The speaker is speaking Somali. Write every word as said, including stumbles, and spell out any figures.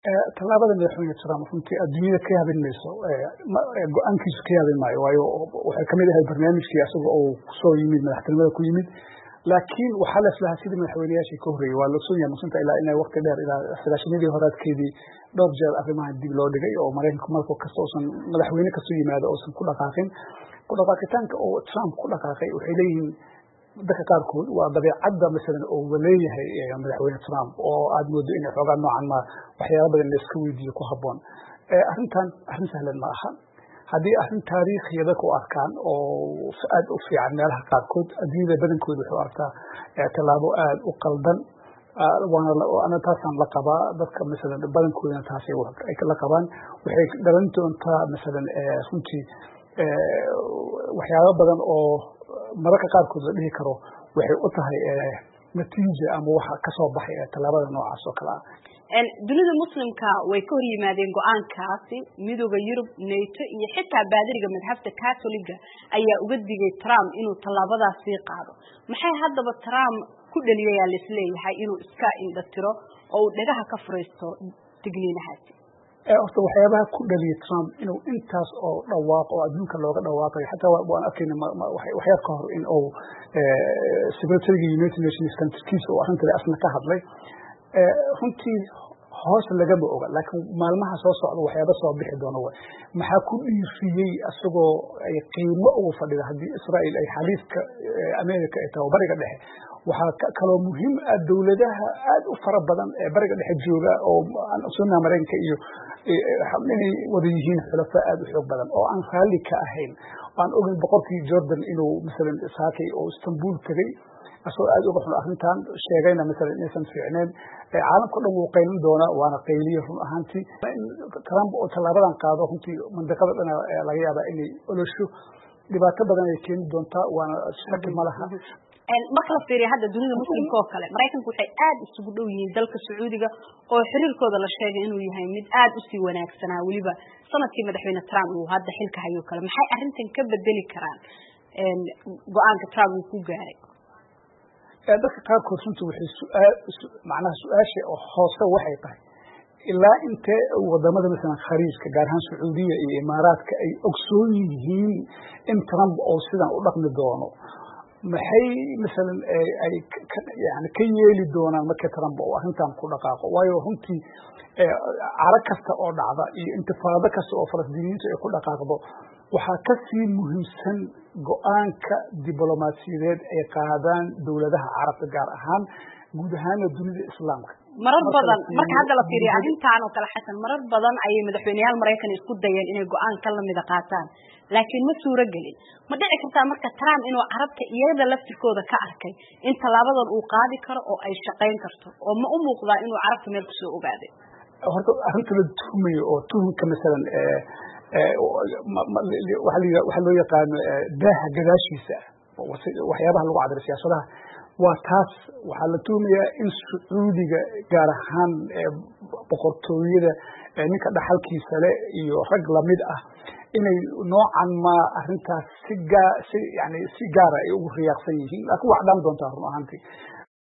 tallaabada madaxweyne Trump runtii adduunyada ka yaabin mayso go-aankiisu ka yaabin maayo waayo waxay kamid ahayd barnaamijkii asaga oo kusoo yimid madaxtinimada ku yimid laakiin waxaa la islahaa sidii madaxweynayaashii ka horreeyey waa la ogsoon yahay musunta ilaa inay waqti dheer ilaa sagaashanadii horaadkeedii dhowr jeer arrimahan dib loo dhigay oo maraykanku markuu kasta uusan madaxweyne kasoo yimaado uusan ku dhaqaaqin ku dhaqaaqitaanka oo Trump ku dhaqaaqay waxay leeyihiin dadka qaarkood waa dabeecadda masalan oo uu leeyahay madaxweyne Trump oo aad moodo inay xoogaa noocan ma waxyaabo badan la iska weydiiyo ku habboon arrintan arrin sahlan ma aha haddii arrin taariikhiya ku arkaan oo aad u fiican meelaha qaarkood adduunyada badankooda wuxuu arkaa tallaabo aad u qaldan waana ana taasaan la qabaa dadka masalan badankoodana taasay ay la qabaan waxay dhalan doontaa masalan runtii waxyaabo badan oo mararka qaarkood la dhihi karo waxay u tahay natiijo ama waxa ka soo baxay tallaabada noocaas oo kale ah dunida muslimka way ka hor yimaadeen go'aankaasi midowga Yurub NATO iyo xitaa baadiriga madhabta Catholiga ayaa uga digay Trump inuu tallaabadaasi qaado maxay haddaba Trump ku dhaliyay la isleeyahay inuu iska indhatiro oo dhagaha ka fureysto tigniinahaasi horta waxyaabaha ku dhaliyay Trump inuu intaas oo dhawaaq oo adduunka looga dhawaaqay xataa waan arkayna waxyaab ka hor in uu secretary United Nations countries oo arrinta asna ka hadlay runtii hoos lagama oga laakiin maalmaha soo socda waxyaabo soo bixi doona maxaa ku dhiiriyay asagoo ay qiimo ugu fadhida haddii Israa'iil ay xaliifka America ay tahay bariga dhexe waxaa kaloo muhiim ah dawladaha aad u fara badan ee bariga dhexe jooga oo aan sunna Mareykanka iyo inay wada yihiin xulafo aad u xoog badan oo aan raalli ka ahayn aan ogeyn boqorkii Jordan inuu misalan saakay oo Istanbul tagay asoo aad uga xun arrintan sheegayna misalan inaysan fiicneen caalamka dhan wuu qaylin doona waana qayliyo run ahaantii Trump oo tallaabadan qaado runtii mandaqada dhan laga yaabaa inay olosho dhibaato badan ay keeni doontaa waana shaki ma laha marka la fiiriyo hadda dunida muslimka oo kale Mareykanku waxay aad isugu dhow yihiin dalka Sacuudiga oo xiriirkooda la sheegay inuu yahay mid aad u sii wanaagsanaa waliba sanadkii madaxweyne Trump uu hadda xilka hayo kale maxay arrintan ka bedeli karaan go'aanka Trump uu ku gaaray dadka qaarkood runtii waxay su'aal macnaha su'aasha oo hoose waxay tahay ilaa inta wadamada misan khariijka gaar ahaan Sacuudiga iyo Imaaraadka ay ogsoon yihiin in Trump oo sidan u dhaqmi doono maxay misalan ay yani ka yeeli doonaan marka Trump oo arrintan ku dhaqaaqo waayo runtii carag kasta oo dhacda iyo intifaado kasta oo Falastiiniyiintu ay ku dhaqaaqdo waxaa ka sii muhiimsan go'aanka diblomaasiyadeed ay qaadaan dawladaha carabta gaar ahaan guud ahaan dunida islaamka marar badan marka hadda la fiiriyo arrintan oo kale xasan marar badan ayay madaxweynayaal Mareykan isku dayeen inay go'aan ka la mid qaataan laakiin ma suura galin ma dhici kartaa marka Trump inuu carabta iyada laftirkooda ka arkay in talaabadan uu qaadi karo oo ay shaqeyn karto oo ma u muuqdaa inuu carabta meel ku soo ogaaday horta arrinta la tuhmayo oo tuhunka misalan waxa loo yaqaan daaha gadaashiisa waxyaabaha lagu cadiro siyaasadaha waa taas waxaa la tuhmayaa in Sacuudiga gaar ahaan boqortooyada ninka dhaxalkiisa leh iyo rag lamid ah inay noocan ma arrintaas si gaar si yani si gaar ah ay ugu riyaaqsan yihiin laakiin wax dhan doontaa run ahaantii